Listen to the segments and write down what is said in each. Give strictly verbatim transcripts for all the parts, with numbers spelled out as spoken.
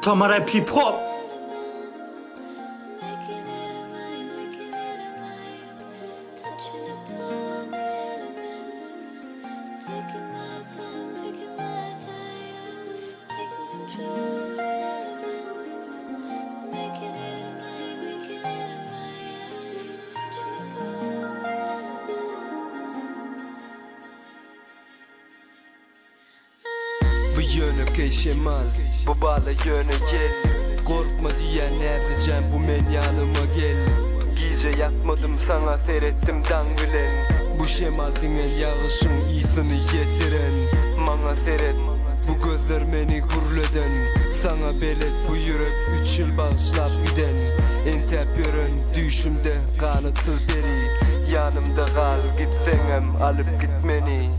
Tamam rap hip hop. Bu yönü keşemal, bu bala yönü gel. Korkma diyen ne diyeceğim, bu men yanıma gel. Gece yatmadım sana seyrettim dan bilen. Bu şemal dinen yağışın iyisini getiren. Mana seyret, bu gözler beni gurleden. Sana belet bu yürek üç yıl bağışlap giden. Entep yörün düşümde kanıtsız beri. Yanımda kal gitsenem alıp gitmeni.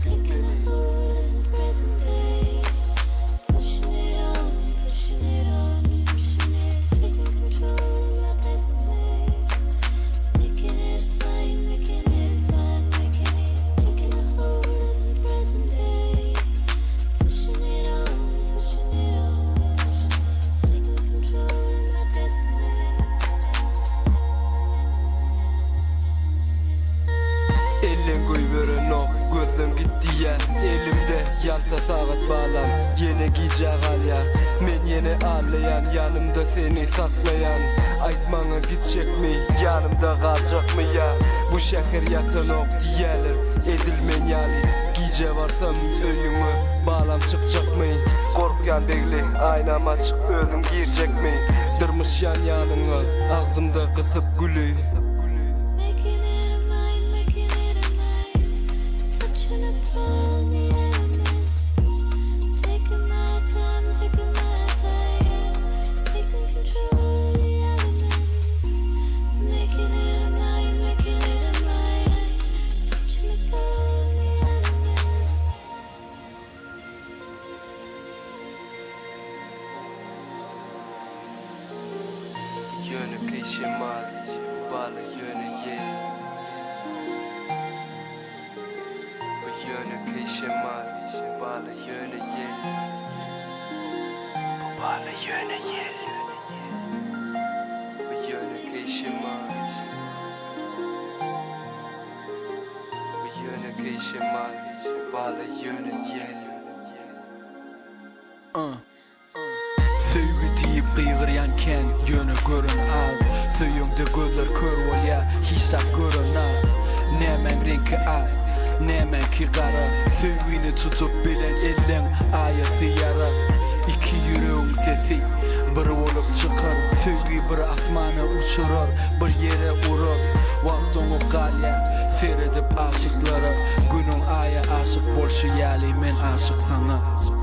Elin koyveren o gözüm gitti ya. Elimde yalta saat bağlan, yine giyecek al ya. Men yine ağlayan, yanımda seni saklayan. Aytmana gidecek mi, yanımda kalacak mı ya? Bu şehir yatan ok diyeler, edilmen yali. Giyece varsam öyümü, bağlam çıkacak mı? Korkyan değil, aynam açık özüm girecek mi? Dırmış yan yanına, ağzımda kısıp gülü. Yönü keşemal, bağlı yönü yel. Bu yönü keşemal, bağlı yönü yel. Bu bağlı yönü yel. Bu yönü keşemal. Bu yönü keşemal, bağlı yönü yel. Uh. Sevgi deyip kıygıryanken yönü görün al. Söyüngde gözler kör ol ya, hissap görün al. Nemen renki ay, nemen ki kara. Sevgini tutup bilen ellen ayası yara. İki yüreğin sesi bir olup çıkar. Sevgi bir asmana uçurur, bir yere urur. Vaktonu kalya seyredip aşıklara. Günün aya aşık bolşu yali, men aşık sana.